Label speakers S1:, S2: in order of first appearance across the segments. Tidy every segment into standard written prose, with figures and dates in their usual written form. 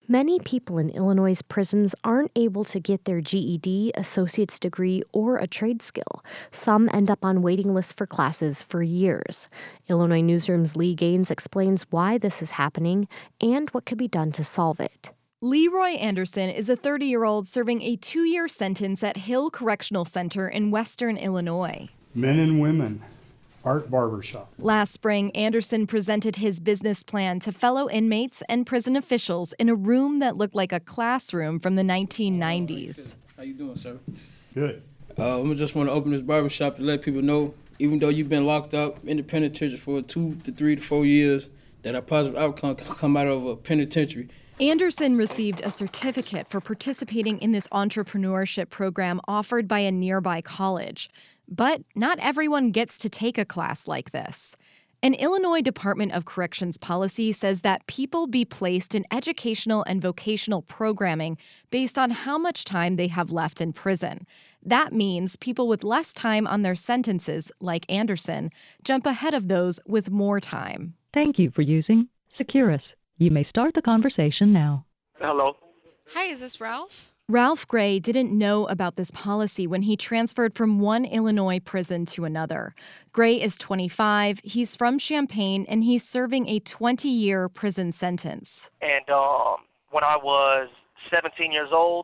S1: Many people in Illinois' prisons aren't able to get their GED, associate's degree, or a trade skill. Some end up on waiting lists for classes for years. Illinois Newsroom's Lee Gaines explains why this is happening and what could be done to solve it.
S2: Leroy Anderson is a 30-year-old serving a 2-year sentence at Hill Correctional Center in western Illinois.
S3: Men and women. Art Barbershop.
S2: Last spring, Anderson presented his business plan to fellow inmates and prison officials in a room that looked like a classroom from the 1990s.
S4: How you doing, sir?
S3: Good.
S4: I just want to open this barbershop to let people know, even though you've been locked up in the penitentiary for 2 to 3 to 4 years, that a positive outcome can come out of a penitentiary.
S2: Anderson received a certificate for participating in this entrepreneurship program offered by a nearby college. But not everyone gets to take a class like this. An Illinois Department of Corrections policy says that people be placed in educational and vocational programming based on how much time they have left in prison. That means people with less time on their sentences, like Anderson, jump ahead of those with more time.
S5: Thank you for using Securus. You may start the conversation now.
S6: Hello.
S7: Hi, is this Ralph?
S2: Ralph Gray didn't know about this policy when he transferred from one Illinois prison to another. Gray is 25, he's from Champaign, and he's serving a 20-year prison sentence.
S6: And when I was 17 years old,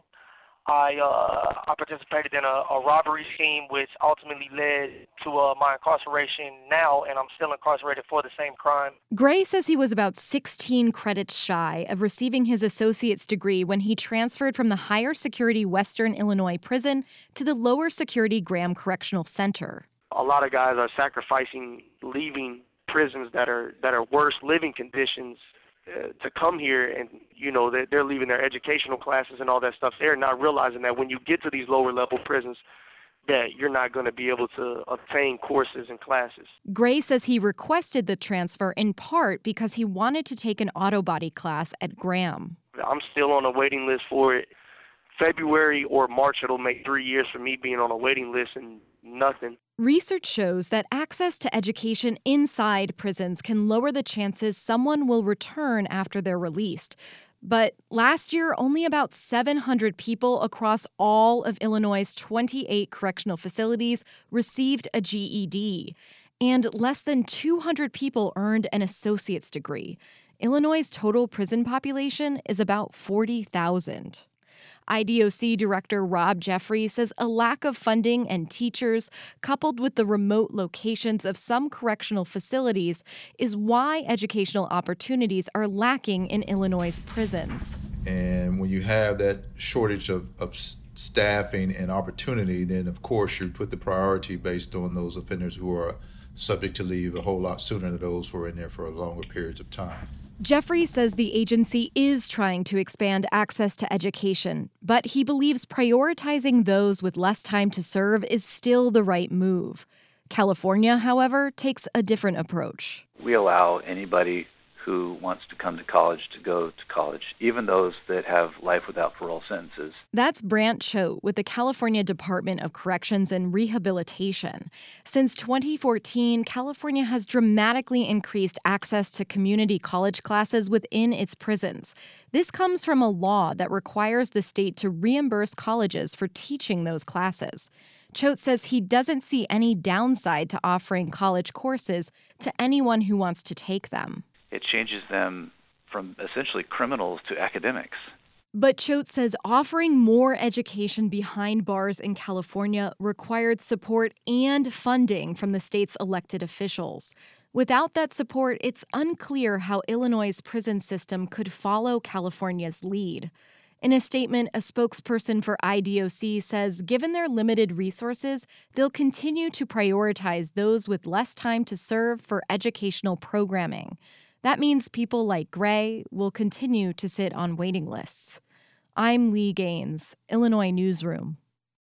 S6: I participated in a robbery scheme, which ultimately led to my incarceration now, and I'm still incarcerated for the same crime.
S2: Gray says he was about 16 credits shy of receiving his associate's degree when he transferred from the higher security Western Illinois prison to the lower security Graham Correctional Center.
S6: A lot of guys are sacrificing leaving prisons that are worse living conditions to come here, and they're leaving their educational classes and all that stuff. They're not realizing that when you get to these lower level prisons that you're not going to be able to obtain courses and classes.
S2: Gray says he requested the transfer in part because he wanted to take an auto body class at Graham.
S6: I'm still on a waiting list for it. February or March, it'll make 3 years for me being on a waiting list and nothing.
S2: Research shows that access to education inside prisons can lower the chances someone will return after they're released. But last year, only about 700 people across all of Illinois' 28 correctional facilities received a GED, and less than 200 people earned an associate's degree. Illinois' total prison population is about 40,000. IDOC Director Rob Jeffrey says a lack of funding and teachers, coupled with the remote locations of some correctional facilities, is why educational opportunities are lacking in Illinois' prisons.
S8: And when you have that shortage of staffing and opportunity, then of course you put the priority based on those offenders who are subject to leave a whole lot sooner than those who are in there for longer periods of time.
S2: Jeffrey says the agency is trying to expand access to education, but he believes prioritizing those with less time to serve is still the right move. California, however, takes a different approach.
S9: We allow anybody who wants to come to college to go to college, even those that have life without parole sentences.
S2: That's Brant Choate with the California Department of Corrections and Rehabilitation. Since 2014, California has dramatically increased access to community college classes within its prisons. This comes from a law that requires the state to reimburse colleges for teaching those classes. Choate says he doesn't see any downside to offering college courses to anyone who wants to take them.
S9: It changes them from essentially criminals to academics.
S2: But Choate says offering more education behind bars in California required support and funding from the state's elected officials. Without that support, it's unclear how Illinois' prison system could follow California's lead. In a statement, a spokesperson for IDOC says given their limited resources, they'll continue to prioritize those with less time to serve for educational programming. That means people like Gray will continue to sit on waiting lists. I'm Lee Gaines, Illinois Newsroom.